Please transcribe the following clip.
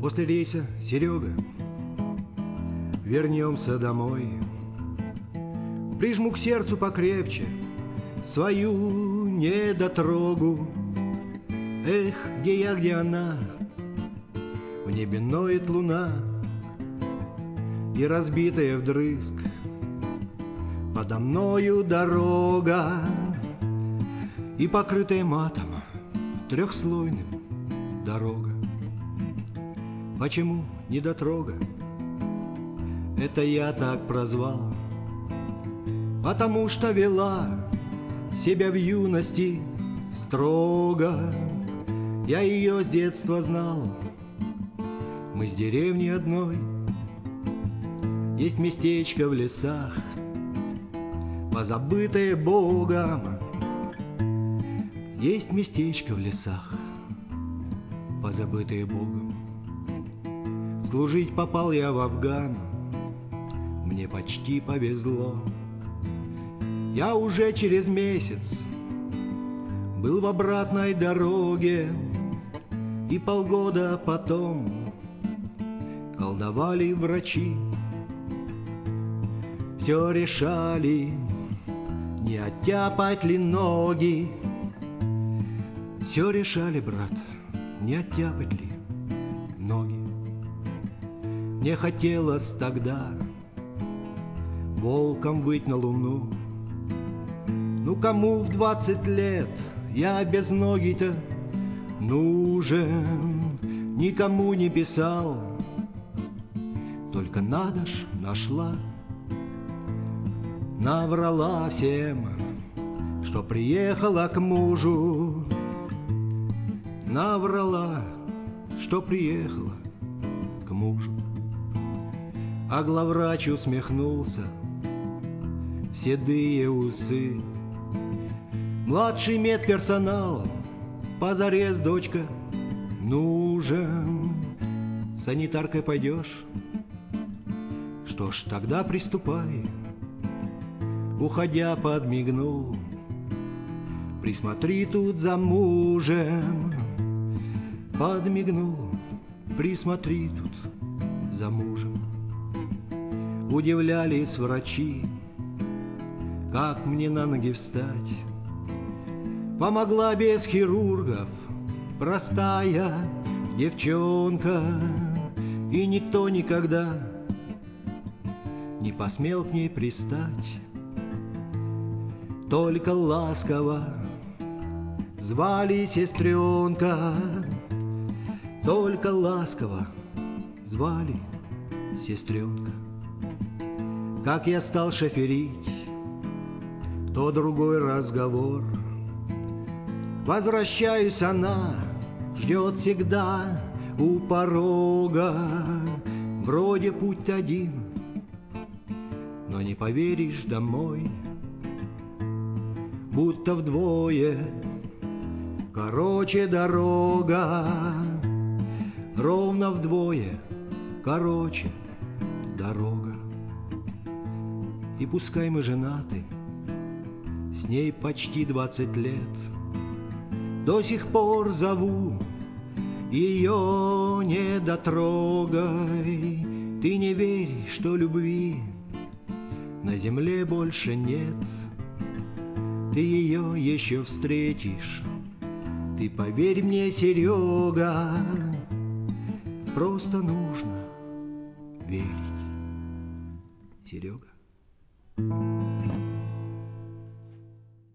После рейса, Серега, вернемся домой. Прижму к сердцу покрепче свою недотрогу. Эх, где я, где она? В небе ноет луна, и разбитая вдрызг подо мною дорога, и покрытая матом трехслойным дорога. Почему недотрога? Это я так прозвал, потому что вела себя в юности строго. Я ее с детства знал, мы с деревни одной. Есть местечко в лесах, позабытое Богом. Есть местечко в лесах, позабытое Богом. Служить попал я в Афган, мне почти повезло. Я уже через месяц был в обратной дороге, и полгода потом колдовали врачи. Все решали, не оттяпать ли ноги. Все решали, брат, не оттяпать ли ноги. Мне хотелось тогда волком быть на луну. Ну кому в 20 лет я без ноги-то нужен? Никому не писал, только надо ж нашла. Наврала всем, что приехала к мужу. Наврала, что приехала к мужу. А главврач усмехнулся, седые усы. Младший медперсонал, позарез, дочка, нужен. Санитаркой пойдешь? Что ж, тогда приступай. Уходя, подмигнул. Присмотри тут за мужем. Подмигнул. Присмотри тут за мужем. Удивлялись врачи, как мне на ноги встать. Помогла без хирургов простая девчонка, и никто никогда не посмел к ней пристать. Только ласково звали сестренка, только ласково звали сестренка. Как я стал шоферить, то другой разговор. Возвращаюсь, она ждет всегда у порога. Вроде путь один, но не поверишь, домой будто вдвое короче дорога. Ровно вдвое короче дорога. И пускай мы женаты, с ней почти 20 лет, до сих пор зову ее недотрогой. Ты не верь, что любви на земле больше нет. Ты ее еще встретишь, ты поверь мне, Серега, просто нужно верить, Серега.